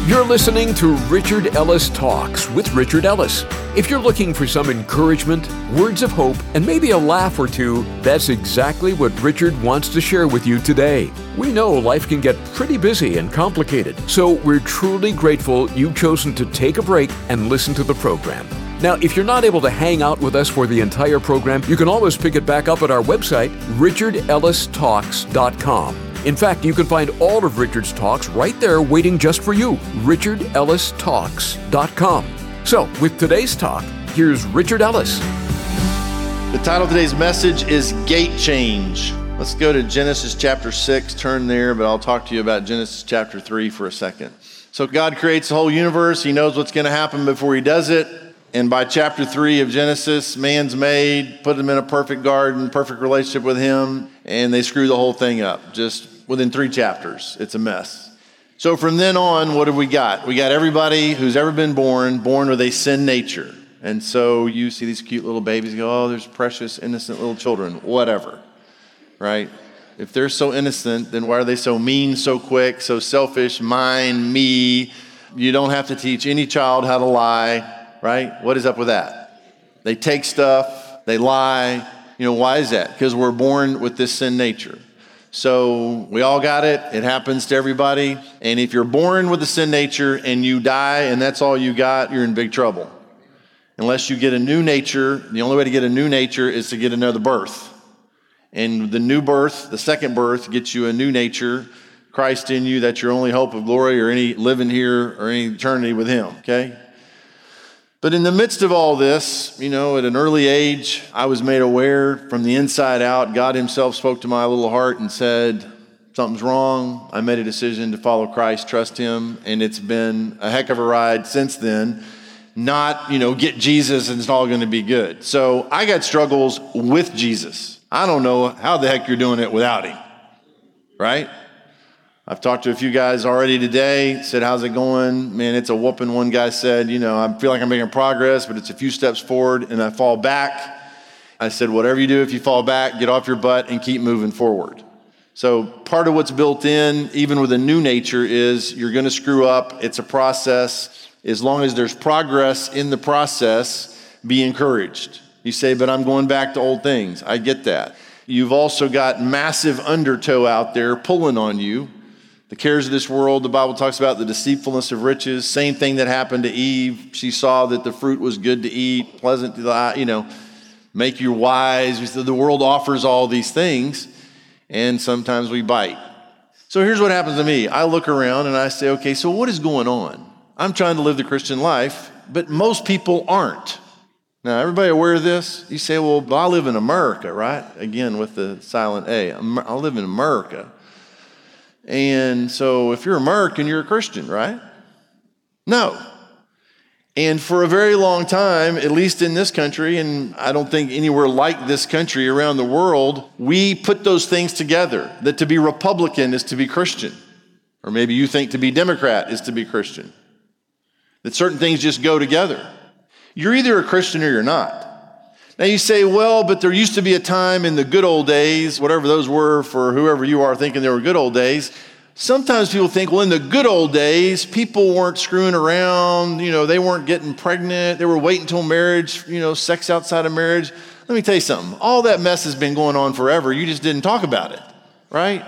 You're listening to Richard Ellis Talks with Richard Ellis. If you're looking for some encouragement, words of hope, and maybe a laugh or two, that's exactly what Richard wants to share with you today. We know life can get pretty busy and complicated, so we're truly grateful you've chosen to take a break and listen to the program. Now, if you're not able to hang out with us for the entire program, you can always pick it back up at our website, richardellistalks.com. In fact, you can find all of Richard's talks right there waiting just for you, richardellistalks.com. So, with today's talk, here's Richard Ellis. The title of today's message is Gate Change. Let's go to Genesis chapter 6, turn there, but I'll talk to you about Genesis chapter 3 for a second. So God creates the whole universe. He knows what's going to happen before he does it. And by chapter 3 of Genesis, man's made, put him in a perfect garden, perfect relationship with him, and they screw the whole thing up. Just within 3 chapters, it's a mess. So from then on, what have we got? We got everybody who's ever been born with a sin nature. And so you see these cute little babies go, oh, there's precious, innocent little children, whatever, right? If they're so innocent, then why are they so mean so quick, so selfish, mine, me? You don't have to teach any child how to lie. Right? What is up with that? They take stuff, they lie. Why is that? Because we're born with this sin nature. So we all got it. It happens to everybody. And if you're born with the sin nature and you die and that's all you got, you're in big trouble. Unless you get a new nature, the only way to get a new nature is to get another birth. And the new birth, the second birth, gets you a new nature, Christ in you, that's your only hope of glory or any living here or any eternity with him, okay? But in the midst of all this, at an early age, I was made aware from the inside out. God himself spoke to my little heart and said, something's wrong. I made a decision to follow Christ, trust him, and it's been a heck of a ride since then. Not, get Jesus and it's all going to be good. So I got struggles with Jesus. I don't know how the heck you're doing it without him, right? I've talked to a few guys already today, said, how's it going? Man, it's a whooping. One guy said, I feel like I'm making progress, but it's a few steps forward and I fall back. I said, whatever you do, if you fall back, get off your butt and keep moving forward. So part of what's built in, even with a new nature, is you're going to screw up. It's a process. As long as there's progress in the process, be encouraged. You say, but I'm going back to old things. I get that. You've also got massive undertow out there pulling on you. The cares of this world, the Bible talks about the deceitfulness of riches. Same thing that happened to Eve. She saw that the fruit was good to eat, pleasant to the eye, make you wise. The world offers all these things, and sometimes we bite. So here's what happens to me. I look around and I say, okay, so what is going on? I'm trying to live the Christian life, but most people aren't. Now, everybody aware of this? You say, well, I live in America, right? Again, with the silent A. I live in America. And so if you're American, you're a Christian, right? No. And for a very long time, at least in this country, and I don't think anywhere like this country around the world, we put those things together, that to be Republican is to be Christian. Or maybe you think to be Democrat is to be Christian. That certain things just go together. You're either a Christian or you're not. Now you say, well, but there used to be a time in the good old days, whatever those were for whoever you are thinking they were good old days. Sometimes people think, well, in the good old days, people weren't screwing around, they weren't getting pregnant, they were waiting until marriage, sex outside of marriage. Let me tell you something. All that mess has been going on forever. You just didn't talk about it, right?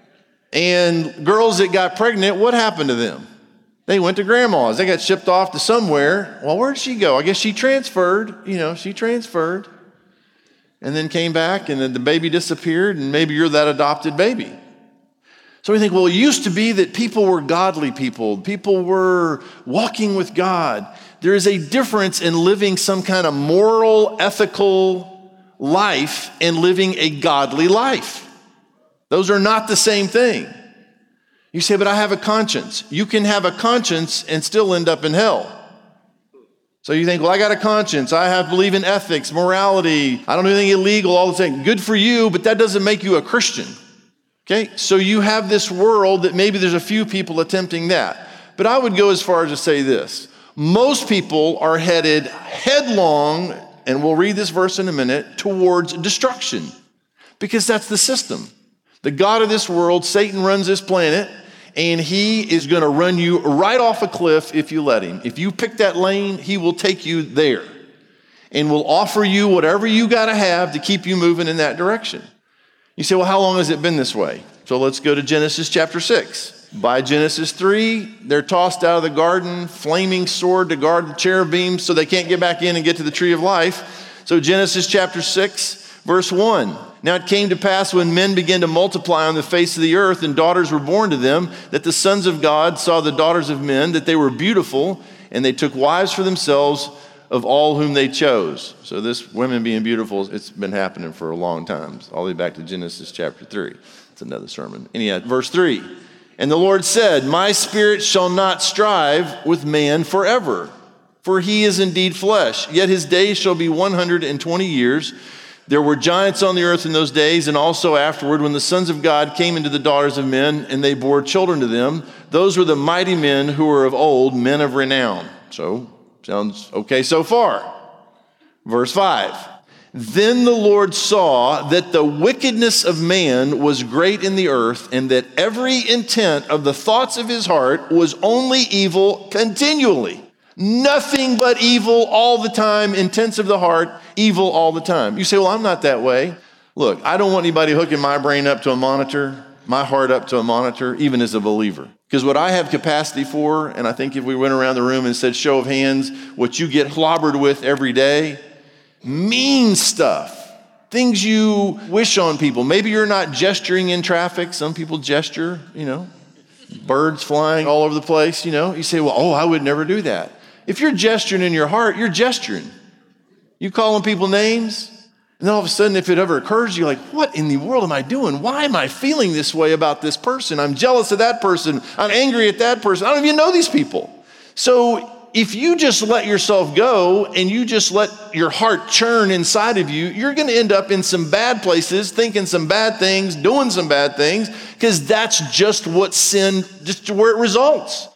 And girls that got pregnant, what happened to them? They went to grandma's. They got shipped off to somewhere. Well, where'd she go? I guess she transferred. She transferred and then came back and then the baby disappeared and maybe you're that adopted baby. So we think, well, it used to be that people were godly people. People were walking with God. There is a difference in living some kind of moral, ethical life and living a godly life. Those are not the same thing. You say, but I have a conscience. You can have a conscience and still end up in hell. So you think, well, I got a conscience. I believe in ethics, morality. I don't do anything illegal, all the things. Good for you, but that doesn't make you a Christian. Okay? So you have this world that maybe there's a few people attempting that. But I would go as far as to say this. Most people are headed headlong, and we'll read this verse in a minute, towards destruction. Because that's the system. The God of this world, Satan, runs this planet, and he is going to run you right off a cliff if you let him. If you pick that lane, he will take you there and will offer you whatever you got to have to keep you moving in that direction. You say, well, how long has it been this way? So let's go to Genesis chapter 6. By Genesis 3, they're tossed out of the garden, flaming sword to guard the cherubim so they can't get back in and get to the tree of life. So Genesis chapter 6, verse 1. Now it came to pass when men began to multiply on the face of the earth and daughters were born to them, that the sons of God saw the daughters of men, that they were beautiful, and they took wives for themselves of all whom they chose. So this women being beautiful, it's been happening for a long time, all the way back to Genesis chapter 3. It's another sermon. Anyhow, verse 3. And the Lord said, my spirit shall not strive with man forever, for he is indeed flesh, yet his days shall be 120 years. There were giants on the earth in those days, and also afterward, when the sons of God came into the daughters of men, and they bore children to them. Those were the mighty men who were of old, men of renown. So, sounds okay so far. Verse 5. Then the Lord saw that the wickedness of man was great in the earth, and that every intent of the thoughts of his heart was only evil continually. Nothing but evil all the time, intents of the heart, evil all the time. You say, well, I'm not that way. Look, I don't want anybody hooking my brain up to a monitor, my heart up to a monitor, even as a believer. Because what I have capacity for, and I think if we went around the room and said show of hands, what you get clobbered with every day, mean stuff, things you wish on people. Maybe you're not gesturing in traffic. Some people gesture, birds flying all over the place, You say, well, I would never do that. If you're gesturing in your heart, you're gesturing. You calling people names, and then all of a sudden, if it ever occurs to you, like, what in the world am I doing? Why am I feeling this way about this person? I'm jealous of that person. I'm angry at that person. I don't even know these people. So if you just let yourself go and you just let your heart churn inside of you, you're going to end up in some bad places, thinking some bad things, doing some bad things, because that's just what sin, just where it results.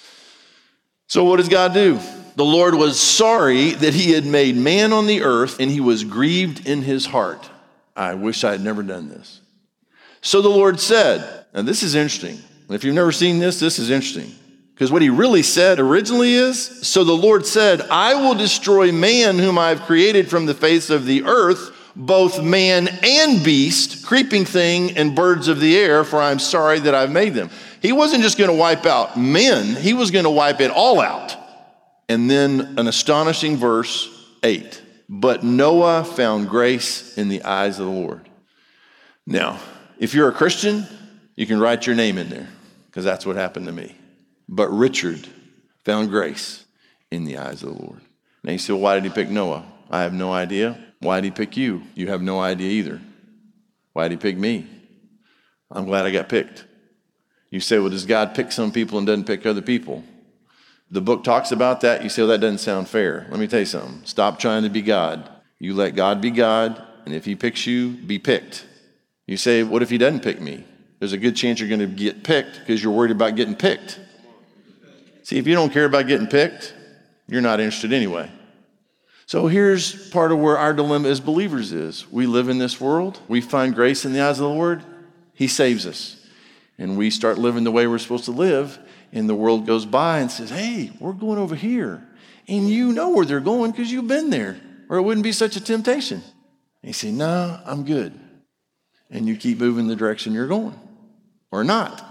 So what does God do? The Lord was sorry that he had made man on the earth, and he was grieved in his heart. I wish I had never done this. So the Lord said, and this is interesting. If you've never seen this, this is interesting. Because what he really said originally is, so the Lord said, I will destroy man whom I have created from the face of the earth, both man and beast, creeping thing, and birds of the air, for I'm sorry that I've made them. He wasn't just going to wipe out men, he was going to wipe it all out. And then an astonishing verse 8. But Noah found grace in the eyes of the Lord. Now, if you're a Christian, you can write your name in there, because that's what happened to me. But Richard found grace in the eyes of the Lord. Now you say, well, why did he pick Noah? I have no idea. Why did he pick you? You have no idea either. Why did he pick me? I'm glad I got picked. You say, well, does God pick some people and doesn't pick other people? The book talks about that. You say, well, that doesn't sound fair. Let me tell you something. Stop trying to be God. You let God be God, and if he picks you, be picked. You say, what if he doesn't pick me? There's a good chance you're going to get picked because you're worried about getting picked. See, if you don't care about getting picked, you're not interested anyway. So here's part of where our dilemma as believers is. We live in this world. We find grace in the eyes of the Lord. He saves us. And we start living the way we're supposed to live. And the world goes by and says, hey, we're going over here. And you know where they're going because you've been there. Or it wouldn't be such a temptation. And you say, no, I'm good. And you keep moving the direction you're going. Or not.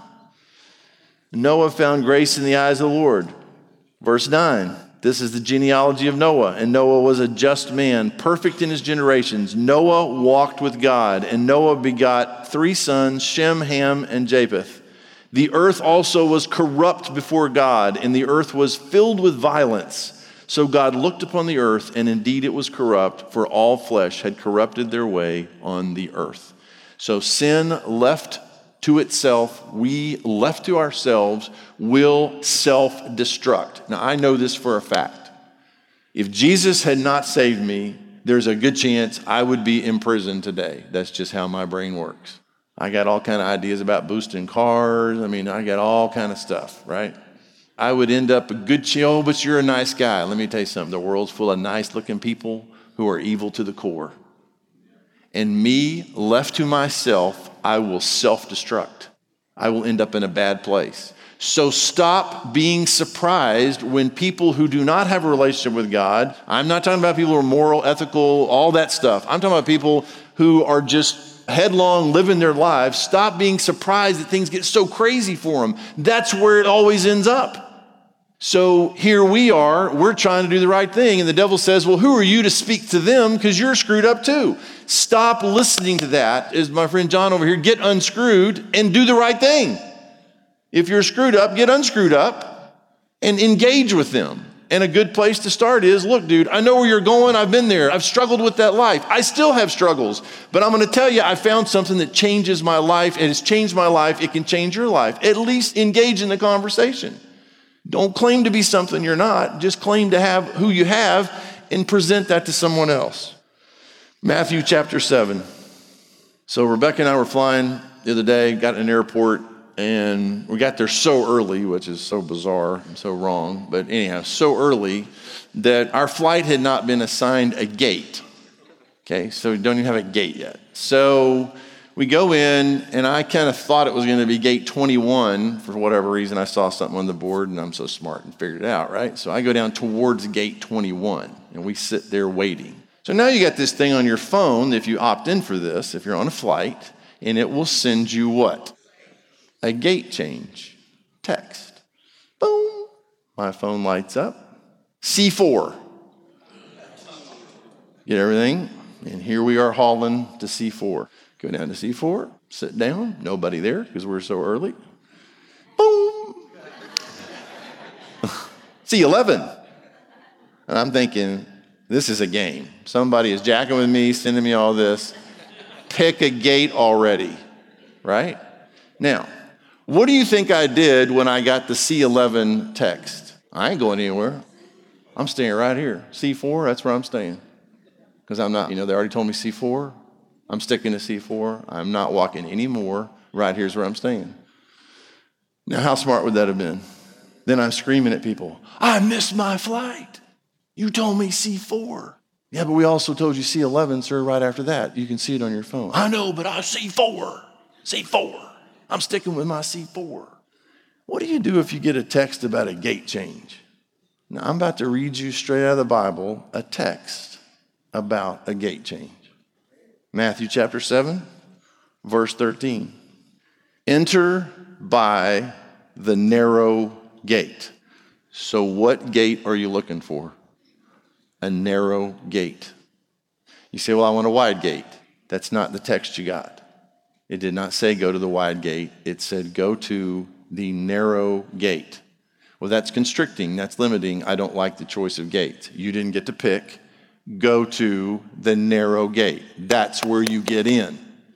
Noah found grace in the eyes of the Lord. Verse 9, this is the genealogy of Noah. And Noah was a just man, perfect in his generations. Noah walked with God, and Noah begot 3 sons, Shem, Ham, and Japheth. The earth also was corrupt before God, and the earth was filled with violence. So God looked upon the earth, and indeed it was corrupt, for all flesh had corrupted their way on the earth. So sin left to itself, we left to ourselves, will self-destruct. Now, I know this for a fact. If Jesus had not saved me, there's a good chance I would be in prison today. That's just how my brain works. I got all kind of ideas about boosting cars. I got all kind of stuff, right? I would end up a good chill, but you're a nice guy. Let me tell you something. The world's full of nice-looking people who are evil to the core. And me, left to myself, I will self-destruct. I will end up in a bad place. So stop being surprised when people who do not have a relationship with God, I'm not talking about people who are moral, ethical, all that stuff. I'm talking about people who are just headlong, living their lives. Stop being surprised that things get so crazy for them. That's where it always ends up. So here we are, we're trying to do the right thing, and the devil says, well, who are you to speak to them because you're screwed up too? Stop listening to that. As my friend John over here, get unscrewed and do the right thing. If you're screwed up, get unscrewed up and engage with them. And a good place to start is, look, dude, I know where you're going. I've been there. I've struggled with that life. I still have struggles. But I'm going to tell you, I found something that changes my life. It has changed my life. It can change your life. At least engage in the conversation. Don't claim to be something you're not. Just claim to have who you have and present that to someone else. Matthew chapter 7. So Rebecca and I were flying the other day, got in an airport, and we got there so early, which is so bizarre and so wrong. But anyhow, so early that our flight had not been assigned a gate. Okay, so we don't even have a gate yet. So we go in, and I kind of thought it was going to be gate 21 for whatever reason. I saw something on the board, and I'm so smart and figured it out, right? So I go down towards gate 21, and we sit there waiting. So now you got this thing on your phone, if you opt in for this, if you're on a flight, and it will send you what? A gate change text. Boom. My phone lights up. C4. Get everything? And here we are hauling to C4. Go down to C4, sit down. Nobody there because we're so early. Boom. C11. And I'm thinking, this is a game. Somebody is jacking with me, sending me all this. Pick a gate already, right? Now, what do you think I did when I got the C11 text? I ain't going anywhere. I'm staying right here. C4, that's where I'm staying. Because I'm not, they already told me C4. I'm sticking to C4. I'm not walking anymore. Right here's where I'm staying. Now, how smart would that have been? Then I'm screaming at people, I missed my flight. You told me C4. Yeah, but we also told you C11, sir, right after that. You can see it on your phone. I know, but I C4. C4. I'm sticking with my C4. What do you do if you get a text about a gate change? Now, I'm about to read you straight out of the Bible a text about a gate change. Matthew chapter 7, verse 13. Enter by the narrow gate. So what gate are you looking for? A narrow gate. You say, well, I want a wide gate. That's not the text you got. It did not say go to the wide gate. It said go to the narrow gate. Well, that's constricting. That's limiting. I don't like the choice of gate. You didn't get to pick. Go to the narrow gate. That's where you get in.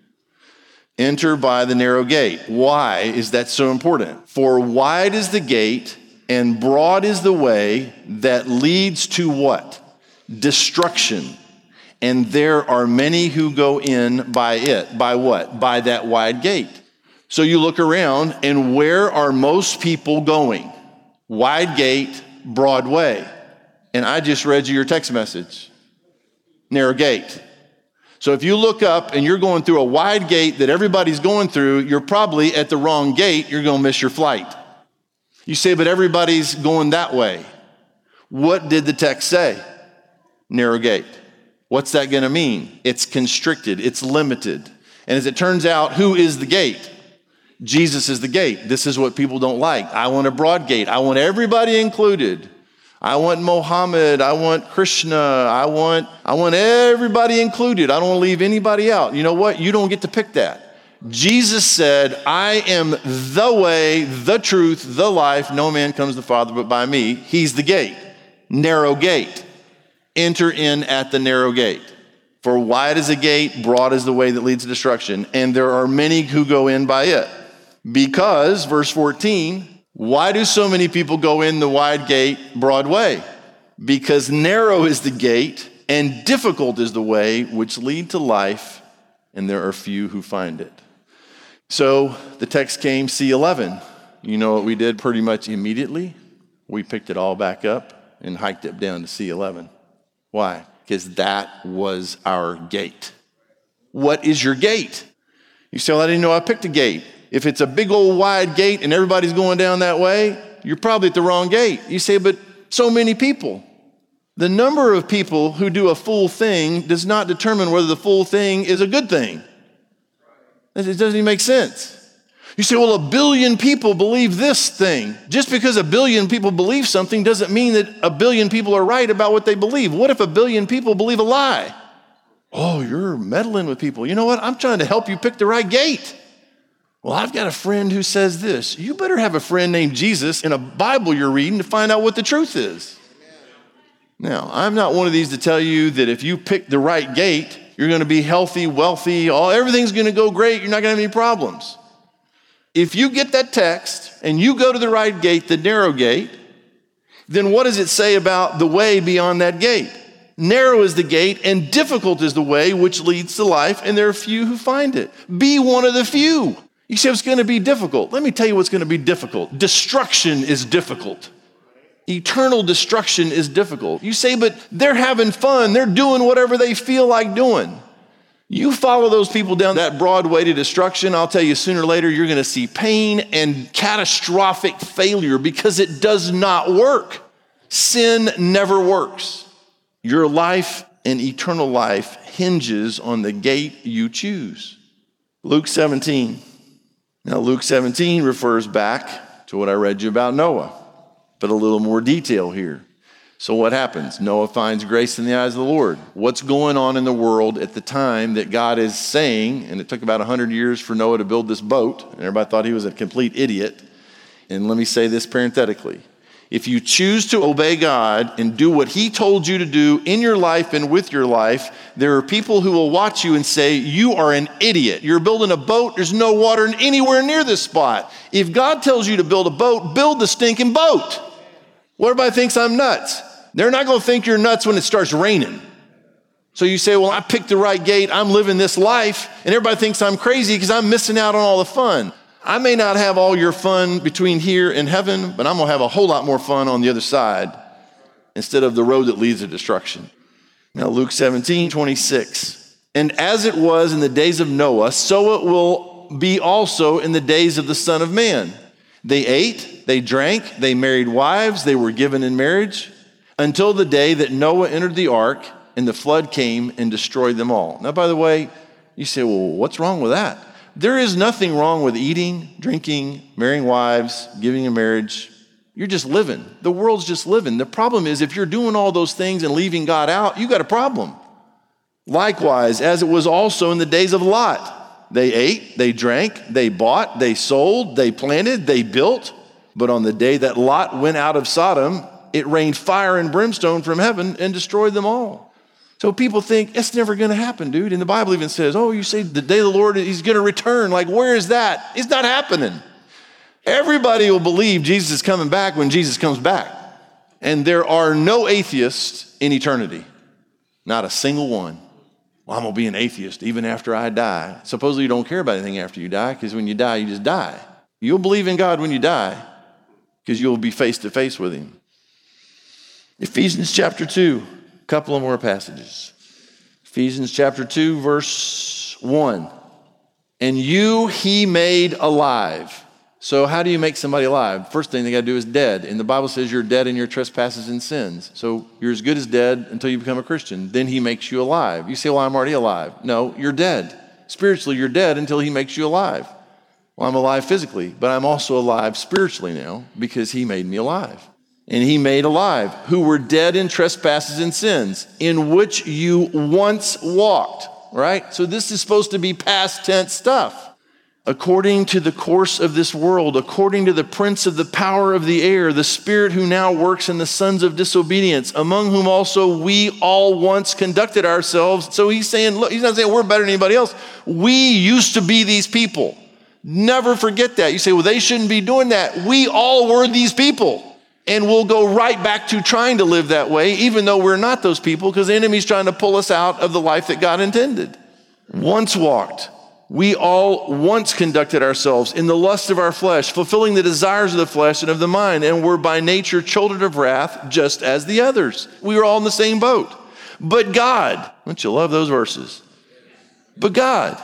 Enter by the narrow gate. Why is that so important? For wide is the gate and broad is the way that leads to what? Destruction. And there are many who go in by it. By what? By that wide gate. So you look around, and where are most people going? Wide gate, broad way. And I just read you your text message. Narrow gate. So if you look up and you're going through a wide gate that everybody's going through, you're probably at the wrong gate. You're going to miss your flight. You say, but everybody's going that way. What did the text say? Narrow gate. What's that going to mean? It's constricted. It's limited. And as it turns out, who is the gate? Jesus is the gate. This is what people don't like. I want a broad gate. I want everybody included. I want Mohammed. I want Krishna. I want everybody included. I don't want to leave anybody out. You know what? You don't get to pick that. Jesus said, I am the way, the truth, the life. No man comes to the Father but by me. He's the gate. Narrow gate. Enter in at the narrow gate. For wide is the gate, broad is the way that leads to destruction, and there are many who go in by it. Because, verse 14, why do so many people go in the wide gate, broad way? Because narrow is the gate, and difficult is the way which lead to life, and there are few who find it. So the text came, C11. You know what we did pretty much immediately? We picked it all back up and hiked it down to C11. Why? Because that was our gate. What is your gate? You say, well, I didn't know I picked a gate. If it's a big old wide gate and everybody's going down that way, you're probably at the wrong gate. You say, but so many people. The number of people who do a full thing does not determine whether the full thing is a good thing. It doesn't even make sense. You say, well, 1 billion people believe this thing. Just because 1 billion people believe something doesn't mean that 1 billion people are right about what they believe. What if 1 billion people believe a lie? Oh, you're meddling with people. You know what? I'm trying to help you pick the right gate. Well, I've got a friend who says this. You better have a friend named Jesus in a Bible you're reading to find out what the truth is. Now, I'm not one of these to tell you that if you pick the right gate, you're going to be healthy, wealthy, everything's going to go great, you're not going to have any problems. If you get that text and you go to the right gate, the narrow gate, then what does it say about the way beyond that gate? Narrow is the gate and difficult is the way which leads to life, and there are few who find it. Be one of the few. You say it's going to be difficult. Let me tell you what's going to be difficult. Destruction is difficult. Eternal destruction is difficult. You say, but they're having fun. They're doing whatever they feel like doing. You follow those people down that broad way to destruction, I'll tell you sooner or later you're going to see pain and catastrophic failure because it does not work. Sin never works. Your life and eternal life hinges on the gate you choose. Luke 17. Now, Luke 17 refers back to what I read you about Noah, but a little more detail here. So what happens? Noah finds grace in the eyes of the Lord. What's going on in the world at the time that God is saying, and it took about 100 years for Noah to build this boat, and everybody thought he was a complete idiot. And let me say this parenthetically. If you choose to obey God and do what he told you to do in your life and with your life, there are people who will watch you and say, you are an idiot. You're building a boat. There's no water anywhere near this spot. If God tells you to build a boat, build the stinking boat. Well, everybody thinks I'm nuts. They're not going to think you're nuts when it starts raining. So you say, well, I picked the right gate. I'm living this life. And everybody thinks I'm crazy because I'm missing out on all the fun. I may not have all your fun between here and heaven, but I'm going to have a whole lot more fun on the other side instead of the road that leads to destruction. Now, Luke 17:26. And as it was in the days of Noah, so it will be also in the days of the Son of Man. They ate, they drank, they married wives, they were given in marriage until the day that Noah entered the ark and the flood came and destroyed them all. Now, by the way, you say, well, what's wrong with that? There is nothing wrong with eating, drinking, marrying wives, giving in marriage. You're just living. The world's just living. The problem is if you're doing all those things and leaving God out, you got a problem. Likewise, as it was also in the days of Lot. They ate, they drank, they bought, they sold, they planted, they built. But on the day that Lot went out of Sodom, it rained fire and brimstone from heaven and destroyed them all. So people think it's never going to happen, dude. And the Bible even says, oh, you say the day of the Lord, he's going to return. Like, where is that? It's not happening. Everybody will believe Jesus is coming back when Jesus comes back. And there are no atheists in eternity. Not a single one. Well, I'm going to be an atheist even after I die. Supposedly you don't care about anything after you die because when you die, you just die. You'll believe in God when you die because you'll be face to face with him. Ephesians chapter 2, a couple of more passages. Ephesians chapter 2, verse 1. And you he made alive. So how do you make somebody alive? First thing they got to do is dead. And the Bible says you're dead in your trespasses and sins. So you're as good as dead until you become a Christian. Then he makes you alive. You say, well, I'm already alive. No, you're dead. Spiritually, you're dead until he makes you alive. Well, I'm alive physically, but I'm also alive spiritually now because he made me alive. And he made alive who were dead in trespasses and sins, in which you once walked, right? So this is supposed to be past tense stuff. According to the course of this world, according to the prince of the power of the air, the spirit who now works in the sons of disobedience, among whom also we all once conducted ourselves. So he's saying, look, he's not saying we're better than anybody else. We used to be these people. Never forget that. You say, well, they shouldn't be doing that. We all were these people. And we'll go right back to trying to live that way, even though we're not those people, because the enemy's trying to pull us out of the life that God intended. Once walked. We all once conducted ourselves in the lust of our flesh, fulfilling the desires of the flesh and of the mind, and were by nature children of wrath, just as the others. We were all in the same boat. But God, don't you love those verses? But God,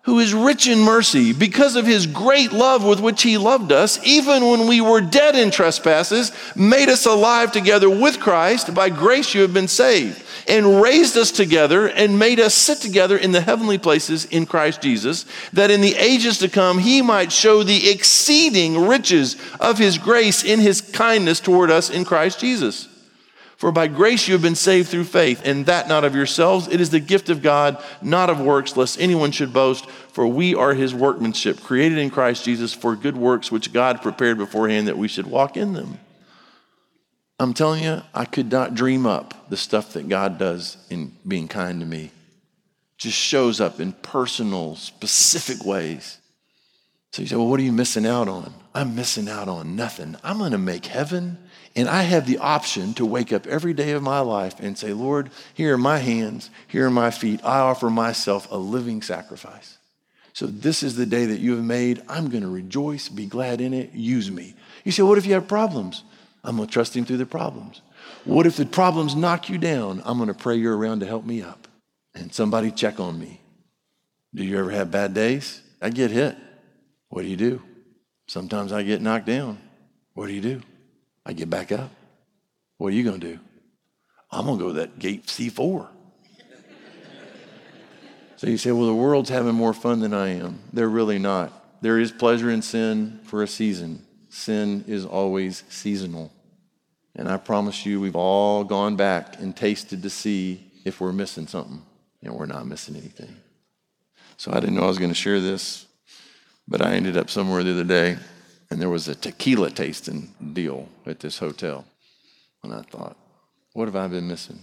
who is rich in mercy, because of his great love with which he loved us, even when we were dead in trespasses, made us alive together with Christ. By grace you have been saved, and raised us together and made us sit together in the heavenly places in Christ Jesus, that in the ages to come he might show the exceeding riches of his grace in his kindness toward us in Christ Jesus. For by grace you have been saved through faith, and that not of yourselves. It is the gift of God, not of works, lest anyone should boast. For we are his workmanship, created in Christ Jesus for good works, which God prepared beforehand that we should walk in them. I'm telling you, I could not dream up the stuff that God does in being kind to me. Just shows up in personal, specific ways. So you say, well, what are you missing out on? I'm missing out on nothing. I'm going to make heaven. And I have the option to wake up every day of my life and say, Lord, here are my hands, here are my feet. I offer myself a living sacrifice. So this is the day that you have made. I'm going to rejoice, be glad in it. Use me. You say, what if you have problems? I'm going to trust him through the problems. What if the problems knock you down? I'm going to pray you're around to help me up. And somebody check on me. Do you ever have bad days? I get hit. What do? Sometimes I get knocked down. What do? I get back up. What are you going to do? I'm going to go to that gate C4. So you say, well, the world's having more fun than I am. They're really not. There is pleasure in sin for a season. Sin is always seasonal. And I promise you, we've all gone back and tasted to see if we're missing something. And we're not missing anything. So I didn't know I was going to share this, but I ended up somewhere the other day, and there was a tequila tasting deal at this hotel. And I thought, what have I been missing?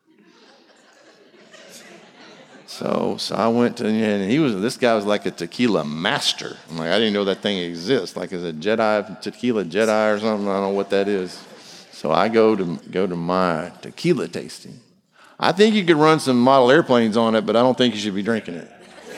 So I went to, and this guy was like a tequila master. I'm like, I didn't know that thing exists. Like it's a tequila Jedi or something. I don't know what that is. So I go to my tequila tasting. I think you could run some model airplanes on it, but I don't think you should be drinking it.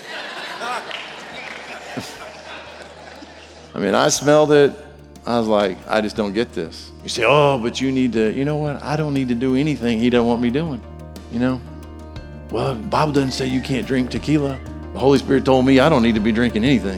I mean, I smelled it. I was like, I just don't get this. You say, oh, but you need to, you know what? I don't need to do anything he doesn't want me doing, you know? Well, the Bible doesn't say you can't drink tequila. The Holy Spirit told me I don't need to be drinking anything.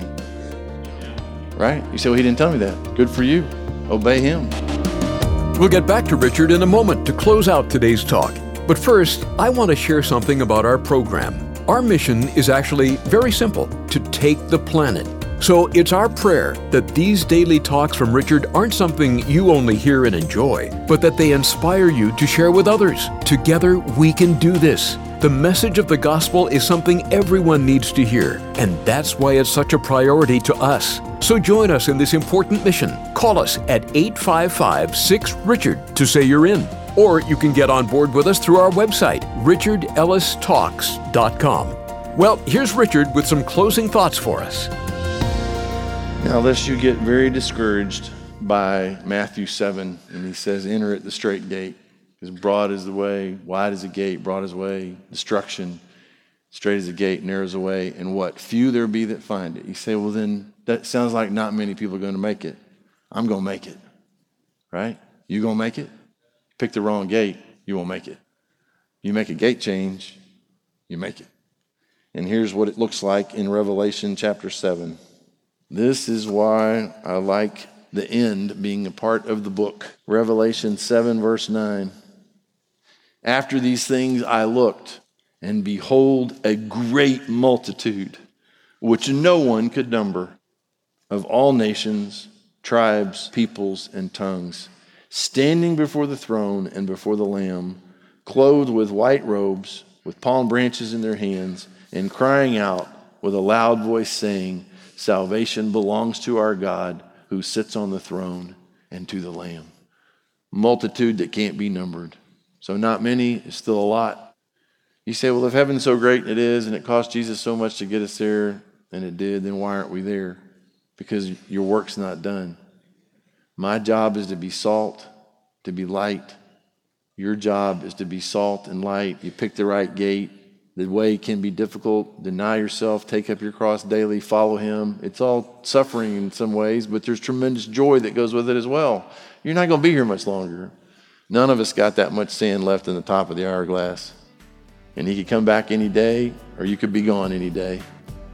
Right? You say, well, he didn't tell me that. Good for you. Obey him. We'll get back to Richard in a moment to close out today's talk. But first, I want to share something about our program. Our mission is actually very simple, to take the planet. So it's our prayer that these daily talks from Richard aren't something you only hear and enjoy, but that they inspire you to share with others. Together, we can do this. The message of the gospel is something everyone needs to hear, and that's why it's such a priority to us. So join us in this important mission. Call us at 855-6-RICHARD to say you're in. Or you can get on board with us through our website, richardellistalks.com. Well, here's Richard with some closing thoughts for us. Now, lest you get very discouraged by Matthew 7, and he says, enter at the straight gate, because broad is the way, wide is the gate, broad is the way, destruction, straight is the gate, narrow is the way, and what? Few there be that find it. You say, well, then that sounds like not many people are going to make it. I'm going to make it, right? You going to make it? Pick the wrong gate, you won't make it. You make a gate change, you make it. And here's what it looks like in Revelation chapter 7. This is why I like the end being a part of the book. Revelation 7, verse 9. After these things I looked, and behold, a great multitude, which no one could number, of all nations, tribes, peoples, and tongues, standing before the throne and before the Lamb, clothed with white robes, with palm branches in their hands, and crying out with a loud voice, saying, salvation belongs to our God who sits on the throne and to the Lamb. Multitude that can't be numbered. So not many, is still a lot. You say, well, if heaven's so great, and it is, and it cost Jesus so much to get us there, and it did, then why aren't we there? Because your work's not done. My job is to be salt, to be light. Your job is to be salt and light. You pick the right gate. The way can be difficult. Deny yourself, take up your cross daily, follow him. It's all suffering in some ways, but there's tremendous joy that goes with it as well. You're not going to be here much longer. None of us got that much sand left in the top of the hourglass. And he could come back any day, or you could be gone any day.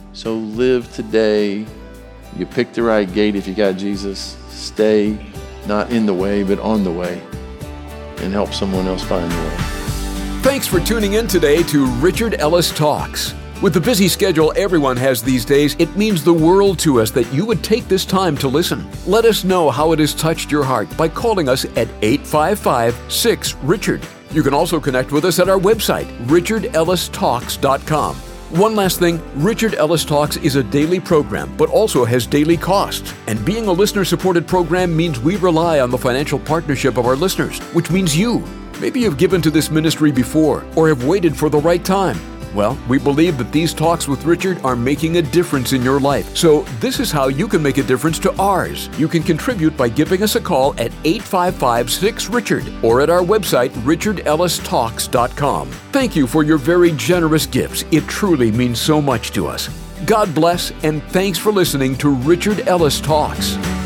So live today. You pick the right gate if you got Jesus. Stay not in the way, but on the way, and help someone else find the way. Thanks for tuning in today to Richard Ellis Talks. With the busy schedule everyone has these days, it means the world to us that you would take this time to listen. Let us know how it has touched your heart by calling us at 855-6-RICHARD. You can also connect with us at our website, richardellistalks.com. One last thing, Richard Ellis Talks is a daily program, but also has daily costs. And being a listener-supported program means we rely on the financial partnership of our listeners, which means you. Maybe you've given to this ministry before, or have waited for the right time. Well, we believe that these talks with Richard are making a difference in your life. So this is how you can make a difference to ours. You can contribute by giving us a call at 855-6-RICHARD or at our website, richardellistalks.com. Thank you for your very generous gifts. It truly means so much to us. God bless, and thanks for listening to Richard Ellis Talks.